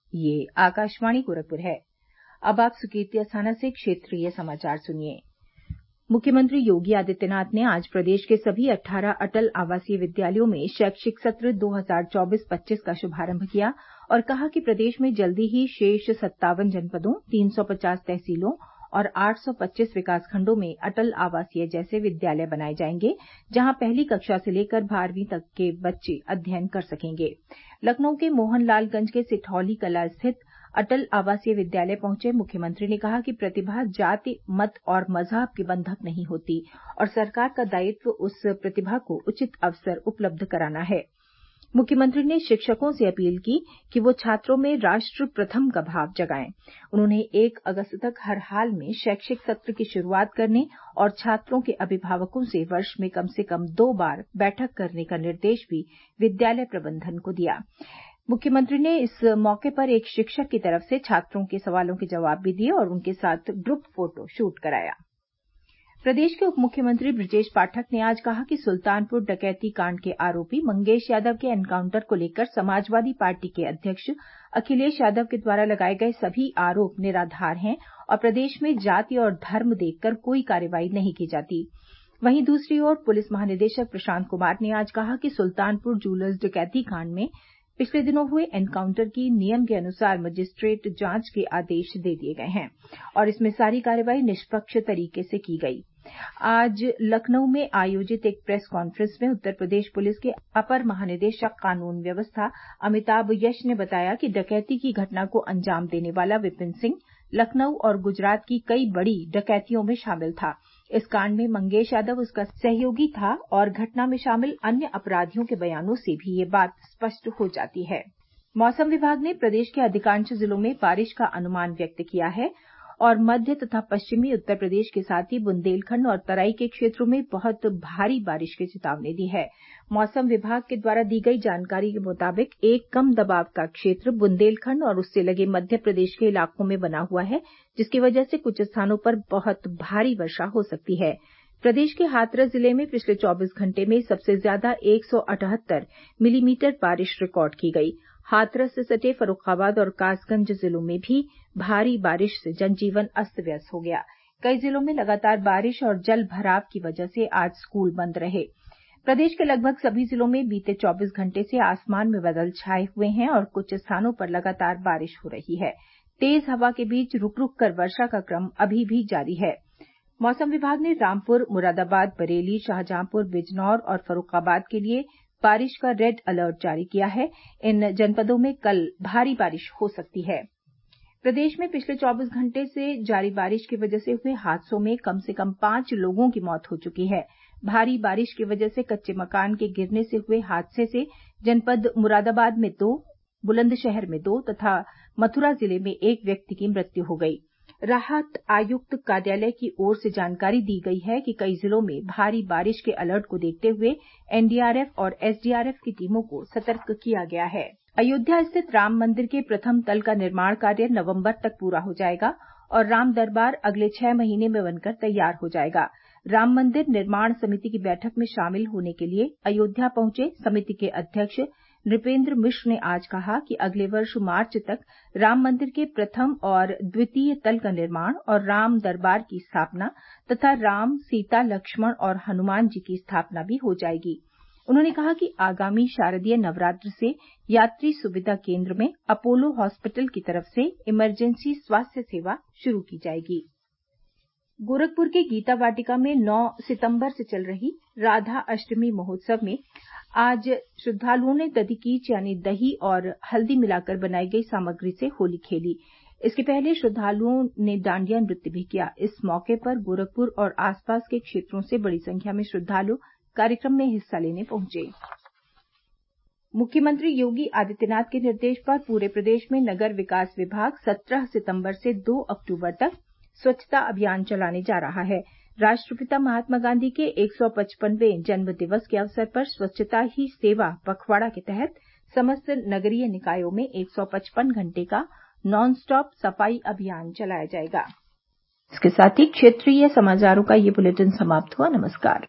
ये आकाशवाणी गोरखपुर है। अब आप सुकीर्ति अस्थाना से क्षेत्रीय समाचार सुनिए। मुख्यमंत्री योगी आदित्यनाथ ने आज प्रदेश के सभी 18 अटल आवासीय विद्यालयों में शैक्षिक सत्र 2024-25 का शुभारंभ किया और कहा कि प्रदेश में जल्दी ही शेष 57 जनपदों, 350 तहसीलों और 825 विकासखंडों में अटल आवासीय जैसे विद्यालय बनाए जाएंगे, जहां पहली कक्षा से लेकर 12वीं तक के बच्चे अध्ययन कर सकेंगे। लखनऊ के मोहनलालगंज के सिठौली कला स्थित अटल आवासीय विद्यालय पहुंचे मुख्यमंत्री ने कहा कि प्रतिभा जाति, मत और मजहब के बंधक नहीं होती और सरकार का दायित्व उस प्रतिभा को उचित अवसर उपलब्ध कराना है। मुख्यमंत्री ने शिक्षकों से अपील की कि वो छात्रों में राष्ट्र प्रथम का भाव जगाएं। उन्होंने 1 अगस्त तक हर हाल में शैक्षिक सत्र की शुरूआत करने और छात्रों के अभिभावकों से वर्ष में कम से कम 2 बार बैठक करने का निर्देश भी विद्यालय प्रबंधन को दिया। मुख्यमंत्री ने इस मौके पर एक शिक्षक की तरफ से छात्रों के सवालों के जवाब भी दिए और उनके साथ ग्रुप फोटो शूट कराया। प्रदेश के उप मुख्यमंत्री बृजेश पाठक ने आज कहा कि सुल्तानपुर डकैती कांड के आरोपी मंगेश यादव के एनकाउंटर को लेकर समाजवादी पार्टी के अध्यक्ष अखिलेश यादव के द्वारा लगाए गए सभी आरोप निराधार हैं और प्रदेश में जाति और धर्म देखकर कोई कार्रवाई नहीं की जाती। वहीं दूसरी ओर पुलिस महानिदेशक प्रशांत कुमार ने आज कहा कि सुल्तानपुर जूलर्स डकैती कांड में पिछले दिनों हुए एनकाउंटर की नियम के अनुसार मजिस्ट्रेट जांच के आदेश दे दिए गए हैं और इसमें सारी कार्रवाई निष्पक्ष तरीके से की गई। आज लखनऊ में आयोजित एक प्रेस कॉन्फ्रेंस में उत्तर प्रदेश पुलिस के अपर महानिदेशक कानून व्यवस्था अमिताभ यश ने बताया कि डकैती की घटना को अंजाम देने वाला विपिन सिंह लखनऊ और गुजरात की कई बड़ी डकैतियों में शामिल था। इस कांड में मंगेश यादव उसका सहयोगी था और घटना में शामिल अन्य अपराधियों के बयानों से भी ये बात स्पष्ट हो जाती है। मौसम विभाग ने प्रदेश के अधिकांश जिलों में बारिश का अनुमान व्यक्त किया है और मध्य तथा पश्चिमी उत्तर प्रदेश के साथ ही बुंदेलखंड और तराई के क्षेत्रों में बहुत भारी बारिश की चेतावनी दी है। मौसम विभाग के द्वारा दी गई जानकारी के मुताबिक एक कम दबाव का क्षेत्र बुंदेलखंड और उससे लगे मध्य प्रदेश के इलाकों में बना हुआ है, जिसकी वजह से कुछ स्थानों पर बहुत भारी वर्षा हो सकती है। प्रदेश के हाथरस जिले में पिछले 24 घंटे में सबसे ज्यादा 178 मिलीमीटर बारिश रिकॉर्ड की गई। हाथरस से सटे फर्रुखाबाद और कासगंज जिलों में भी भारी बारिश से जनजीवन अस्त व्यस्त हो गया। कई जिलों में लगातार बारिश और जल भराव की वजह से आज स्कूल बंद रहे। प्रदेश के लगभग सभी जिलों में बीते 24 घंटे से आसमान में बादल छाए हुए हैं और कुछ स्थानों पर लगातार बारिश हो रही है। तेज हवा के बीच रुक रुक कर वर्षा का क्रम अभी भी जारी है। मौसम विभाग ने रामपुर, मुरादाबाद, बरेली, शाहजहांपुर, बिजनौर और फर्रुखाबाद के लिए बारिश का रेड अलर्ट जारी किया है। इन जनपदों में कल भारी बारिश हो सकती है। प्रदेश में पिछले 24 घंटे से जारी बारिश की वजह से हुए हादसों में कम से कम 5 लोगों की मौत हो चुकी है। भारी बारिश की वजह से कच्चे मकान के गिरने से हुए हादसे से जनपद मुरादाबाद में 2, बुलंदशहर में 2 तथा मथुरा जिले में 1 व्यक्ति की मृत्यु हो गई। राहत आयुक्त कार्यालय की ओर से जानकारी दी गई है कि कई जिलों में भारी बारिश के अलर्ट को देखते हुए एनडीआरएफ और एसडीआरएफ की टीमों को सतर्क किया गया है। अयोध्या स्थित राम मंदिर के प्रथम तल का निर्माण कार्य नवंबर तक पूरा हो जाएगा और राम दरबार अगले 6 महीने में बनकर तैयार हो जाएगा। राम मंदिर निर्माण समिति की बैठक में शामिल होने के लिए अयोध्या पहुंचे समिति के अध्यक्ष नृपेंद्र मिश्र ने आज कहा कि अगले वर्ष मार्च तक राम मंदिर के प्रथम और द्वितीय तल का निर्माण और राम दरबार की स्थापना तथा राम, सीता, लक्ष्मण और हनुमान जी की स्थापना भी हो जाएगी। उन्होंने कहा कि आगामी शारदीय नवरात्र से यात्री सुविधा केंद्र में अपोलो हॉस्पिटल की तरफ से इमरजेंसी स्वास्थ्य सेवा शुरू की जाएगी। गोरखपुर के गीता वाटिका में 9 सितंबर से चल रही राधा अष्टमी महोत्सव में आज श्रद्धालुओं ने दधिकीच यानी दही और हल्दी मिलाकर बनाई गई सामग्री से होली खेली। इसके पहले श्रद्धालुओं ने डांडिया नृत्य भी किया। इस मौके पर गोरखपुर और आसपास के क्षेत्रों से बड़ी संख्या में श्रद्धालु कार्यक्रम में हिस्सा लेने पहुंचे। मुख्यमंत्री योगी आदित्यनाथ के निर्देश पर पूरे प्रदेश में नगर विकास विभाग 17 सितंबर से 2 अक्टूबर तक स्वच्छता अभियान चलाने जा रहा है। राष्ट्रपिता महात्मा गांधी के 155वें जन्म दिवस के अवसर पर स्वच्छता ही सेवा पखवाड़ा के तहत समस्त नगरीय निकायों में 155 घंटे का नॉन स्टॉप सफाई अभियान चलाया जाएगा। इसके साथ ही क्षेत्रीय समाचारों का ये बुलेटिन समाप्त हुआ। नमस्कार।